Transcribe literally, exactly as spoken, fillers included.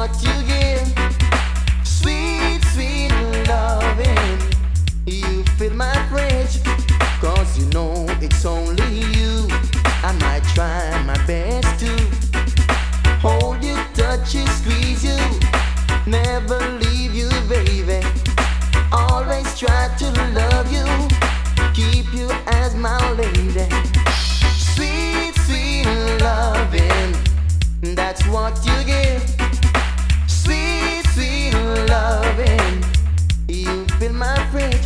what you give. Sweet, sweet loving. You fill my fridge, cause you know it's only you. I might try my best to hold you, touch you, squeeze you, never leave you, baby. Always try to love you, keep you as my lady. Sweet, sweet loving, that's what you give. Sweet, sweet loving, you fill my fridge.